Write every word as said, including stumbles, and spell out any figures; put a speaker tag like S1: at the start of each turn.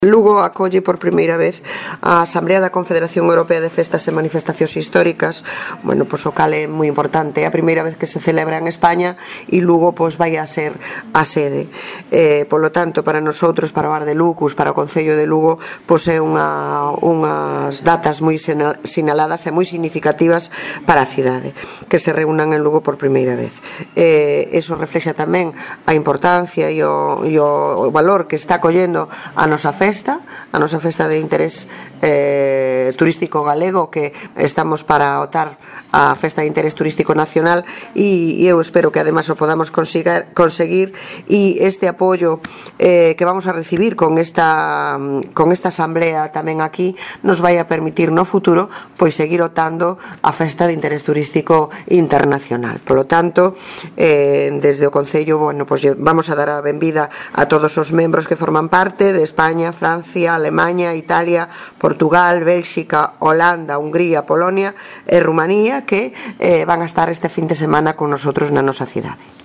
S1: Lugo acolle por primeira vez a Asamblea da Confederación Europea de Festas e Manifestacións Históricas, bueno, pois o cal é moi importante, é a primeira vez que se celebra en España e Lugo pois vai a ser a sede. Eh, polo tanto, para nosotros, para o Ar de Lucus, para o Concello de Lugo, pois é unha, unhas datas moi sinaladas e moi significativas para a cidade, que se reúnan en Lugo por primeira vez. Eh, eso reflexa tamén a importancia e o, e o valor que está collendo a nosa festa, a nosa festa de interés eh, turístico galego, que estamos para otar a festa de interés turístico nacional, e, e eu espero que además o podamos conseguir, conseguir e este apoio eh, que vamos a recibir con esta, con esta asamblea tamén aquí nos vai a permitir no futuro pois seguir otando a festa de interés turístico internacional. Por lo tanto, eh, desde o Concello, bueno, pois vamos a dar a benvida a todos os membros que forman parte de España, Francia, Alemania, Italia, Portugal, Bélxica, Holanda, Hungría, Polonia e Rumanía, que eh, van a estar este fin de semana con nosotros na nosa cidade.